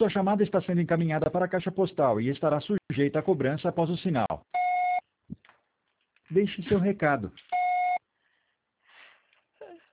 Sua chamada está sendo encaminhada para a caixa postal e estará sujeita a cobrança após o sinal. Deixe seu recado.